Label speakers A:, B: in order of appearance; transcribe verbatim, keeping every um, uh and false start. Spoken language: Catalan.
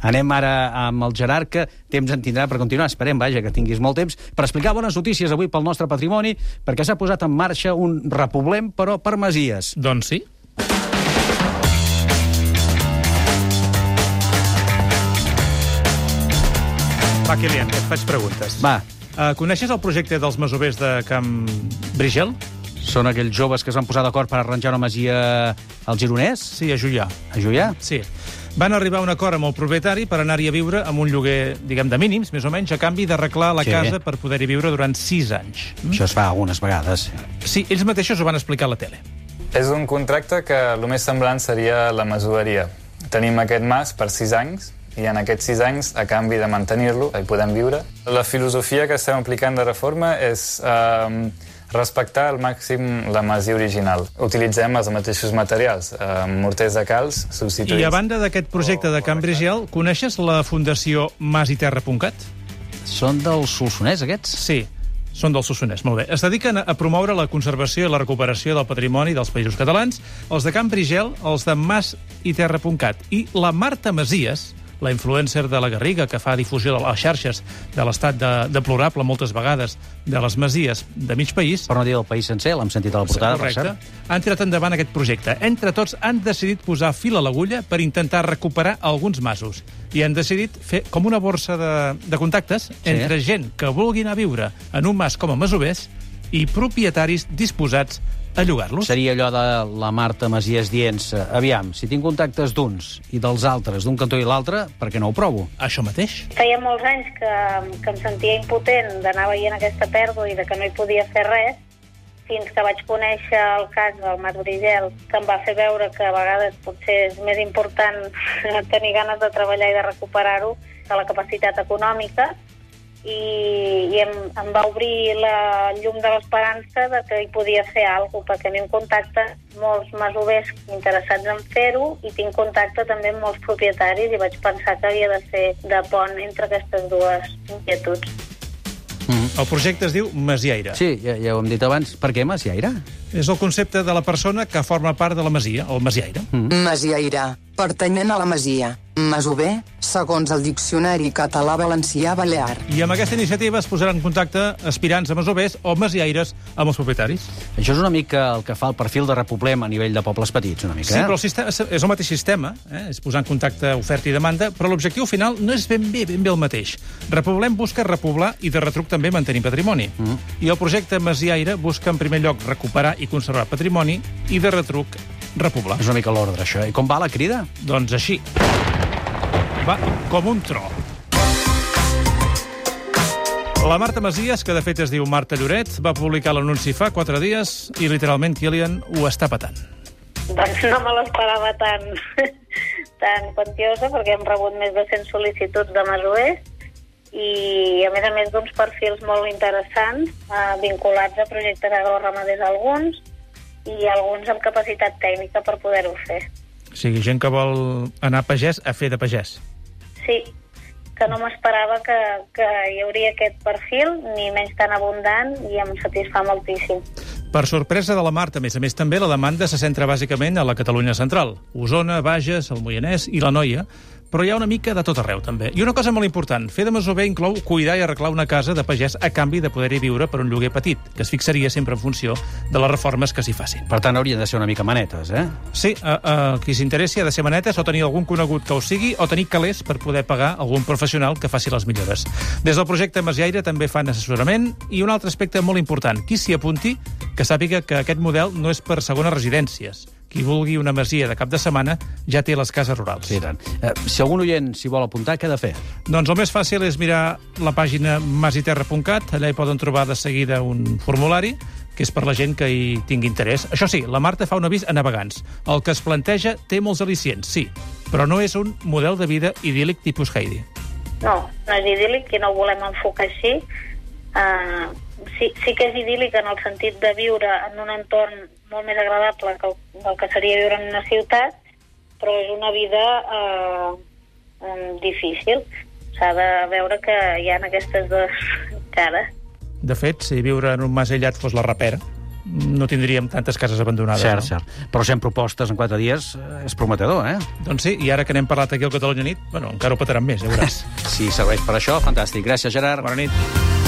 A: Anem ara amb el Gerard, que temps en tindrà per continuar. Esperem, vaja, que tinguis molt temps per explicar bones notícies avui pel nostre patrimoni, perquè s'ha posat en marxa un repoblem, però per masies.
B: Doncs sí. Va, Kilian, et faig preguntes.
A: Va.
B: Uh, coneixes el projecte dels masovers de Camp Brigel?
A: Són aquells joves que es van posar d'acord per arranjar una masia al Gironès?
B: Sí, a Juià.
A: A Juià?
B: Sí. Van arribar a un acord amb el propietari per anar-hi a viure amb un lloguer, diguem, de mínims, més o menys, a canvi d'arreglar la
A: Sí.
B: casa per poder-hi viure durant sis anys.
A: Mm? Això es fa algunes vegades.
B: Sí, ells mateixos ho van explicar a la tele.
C: És un contracte que el més semblant seria la masoveria. Tenim aquest mas per sis anys, i en aquests sis anys, a canvi de mantenir-lo, hi podem viure. La filosofia que estem aplicant de reforma és eh, respectar al màxim la masia original. Utilitzem els mateixos materials, eh, morters de calç substituïts.
B: I a banda d'aquest projecte de Camp Brigel, coneixes la Fundació Mas i Terra punt cat?
A: Són dels Solsonès, aquests?
B: Sí, són del Solsonès, molt bé. Es dediquen a promoure la conservació i la recuperació del patrimoni dels països catalans, els de Camp Brigel, els de Mas i Terra punt cat. I la Marta Masies, la influencer de la Garriga, que fa difusió de les xarxes de l'estat de, deplorable moltes vegades de les masies de mig país.
A: Per no dir del país sencer, l'hem sentit a la portada.
B: Correcte. Han tirat endavant aquest projecte. Entre tots han decidit posar fil a l'agulla per intentar recuperar alguns masos. I han decidit fer com una borsa de, de contactes sí. entre gent que vulgui anar a viure en un mas com a masovers i propietaris disposats a llogar-los.
A: Seria allò de la Marta Masies dient, aviam, si tinc contactes d'uns i dels altres, d'un cantó i l'altre, per què no ho provo?
B: Això mateix.
D: Feia molts anys que, que em sentia impotent d'anar veient aquesta pèrdua i de que no hi podia fer res, fins que vaig conèixer el cas del Mas Brigel, que em va fer veure que a vegades potser és més important tenir ganes de treballar i de recuperar-ho que la capacitat econòmica, i, i em, em va obrir la llum de l'esperança de que hi podia fer alguna cosa, perquè tenim contacte amb molts masovers interessats en fer-ho i tinc contacte també amb molts propietaris i vaig pensar que havia de ser de pont entre aquestes dues inquietuds.
B: Mm-hmm. El projecte es diu Masiaire.
A: Sí, ja, ja ho hem dit abans. Per què Masiaire?
B: És el concepte de la persona que forma part de la masia, el masiaire.
E: Mm. Masiaire, pertanyent a la masia. Masover, segons el Diccionari Català-Valencià-Balear.
B: I amb aquesta iniciativa es posaran en contacte aspirants a masovers o masiaires amb els propietaris.
A: Això és una mica el que fa el perfil de repoblem a nivell de pobles petits, una mica,
B: Sí,
A: eh?
B: però el sistema, és el mateix sistema, eh? és posar en contacte oferta i demanda, però l'objectiu final no és ben bé, ben bé el mateix. Repoblem busca repoblar i de retruc també mantenir patrimoni. Mm. I el projecte Masiaire busca en primer lloc recuperar i conservar patrimoni i de retruc repoblar.
A: És una mica l'ordre, això. I com va la crida?
B: Doncs així. Va com un tro. La Marta Masies, que de fet es diu Marta Lloret, va publicar l'anunci fa quatre dies i literalment, Kilian, ho està patant.
D: Doncs no me l'esperava tan, tan quantiosa, perquè hem rebut més de cent sol·licituds de masovers i, a més a més, d'uns perfils molt interessants, eh, vinculats a projectes agroramaders alguns i alguns amb capacitat tècnica per poder-ho fer.
B: O sigui, gent que vol anar a pagès a fer de pagès.
D: Sí, que no m'esperava que, que hi hauria aquest perfil, ni menys tan abundant, i em satisfà moltíssim.
B: Per sorpresa de la Marta, a més a més, també la demanda se centra bàsicament a la Catalunya central. Osona, Bages, el Moianès i l'Anoia, però hi ha una mica de tot arreu, també. I una cosa molt important, fer de masover inclou cuidar i arreglar una casa de pagès a canvi de poder-hi viure per un lloguer petit, que es fixaria sempre en funció de les reformes que s'hi facin.
A: Per tant, haurien de ser una mica manetes, eh?
B: Sí, a, a qui s'interessi ha de ser manetes o tenir algun conegut que ho sigui o tenir calés per poder pagar algun professional que faci les millores. Des del projecte Masiaire també fan assessorament i un altre aspecte molt important. Qui s'hi apunti, que sàpiga que aquest model no és per segones residències. Qui vulgui una masia de cap de setmana ja té les cases rurals.
A: Sí, tant. Eh, si algun oient s'hi vol apuntar, què ha de fer?
B: Doncs el més fàcil és mirar la pàgina masiterra punt cat. Allà hi poden trobar de seguida un formulari que és per la gent que hi tingui interès. Això sí, la Marta fa un avís a navegants. El que es planteja té molts al·licients, sí, però no és un model de vida idíl·lic tipus Heidi.
D: No, no és idíl·lic i no ho volem enfocar així. Uh, sí, sí que és idíl·lic en el sentit de viure en un entorn molt més agradable que el, el que seria viure en una ciutat, però és una vida eh, difícil. S'ha de veure que hi ha aquestes dues cares.
B: De fet, si viure en un mas aïllat fos la rapera, no tindríem tantes cases abandonades.
A: Cert,
B: no?
A: cert. Però cent propostes en quatre dies eh, és prometedor, eh?
B: Doncs sí, i ara que n'hem parlat aquí al Catalunya Nit, bueno, encara ho petaran més, ja veuràs.
A: Si serveix per això, fantàstic. Gràcies, Gerard.
B: Bona nit.